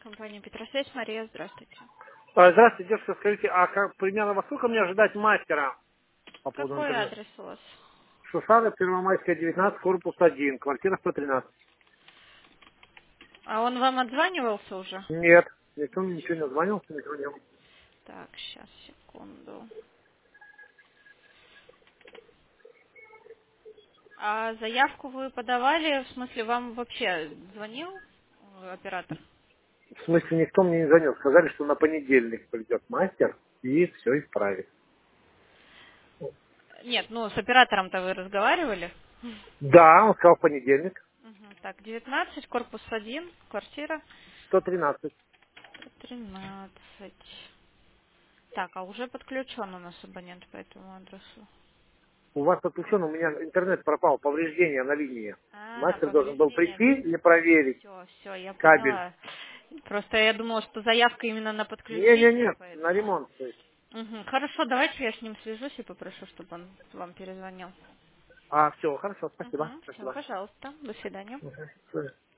Компания Петросвязь, Мария, здравствуйте. Здравствуйте, девушка, скажите, а как, примерно во сколько мне ожидать мастера по поводу Какой интернета? адрес у вас? Шушара, Первомайская, 19, корпус 1, квартира 113. А он вам отзванивался уже? Нет, никто мне ничего не звонил, никто не был. Так, сейчас, секунду. А заявку вы подавали, в смысле, вам вообще звонил оператор? В смысле, никто мне не звонил. Сказали, что на понедельник придет мастер и все исправит. Нет, ну, с оператором-то вы разговаривали? Да, он сказал в понедельник. Мгм. Так, 19, корпус 1, квартира 113. 13. Так, а уже подключен у нас абонент по этому адресу. У вас подключен, у меня интернет пропал, повреждение на линии. А, Мастер должен был повреждение. прийти и проверить Все, я кабель. поняла. Просто я думала, что заявка именно на подключение, Не-не-нет, на поэтому... ремонт. То есть. Мгм. Хорошо, давайте я с ним свяжусь и попрошу, чтобы он вам перезвонил. Все, хорошо, спасибо. Все, Спасибо. пожалуйста. До свидания. Мгм.